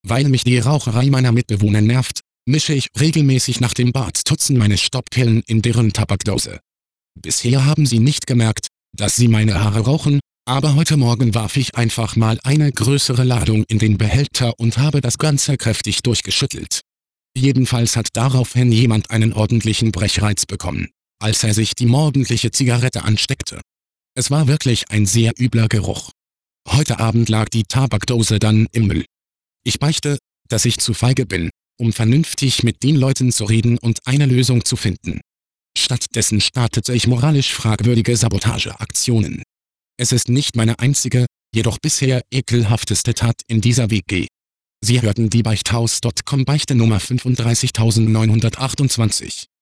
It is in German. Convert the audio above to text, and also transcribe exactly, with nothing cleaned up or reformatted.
Weil mich die Raucherei meiner Mitbewohner nervt, mische ich regelmäßig nach dem Bartstutzen meine Stoppkillen in deren Tabakdose. Bisher haben sie nicht gemerkt, dass sie meine Haare rauchen, aber heute Morgen warf ich einfach mal eine größere Ladung in den Behälter und habe das Ganze kräftig durchgeschüttelt. Jedenfalls hat daraufhin jemand einen ordentlichen Brechreiz bekommen, als er sich die morgendliche Zigarette ansteckte. Es war wirklich ein sehr übler Geruch. Heute Abend lag die Tabakdose dann im Müll. Ich beichte, dass ich zu feige bin, um vernünftig mit den Leuten zu reden und eine Lösung zu finden. Stattdessen startete ich moralisch fragwürdige Sabotageaktionen. Es ist nicht meine einzige, jedoch bisher ekelhafteste Tat in dieser W G. Sie hörten die Beichthaus Punkt com Beichte Nummer fünfunddreißigtausendneunhundertachtundzwanzig.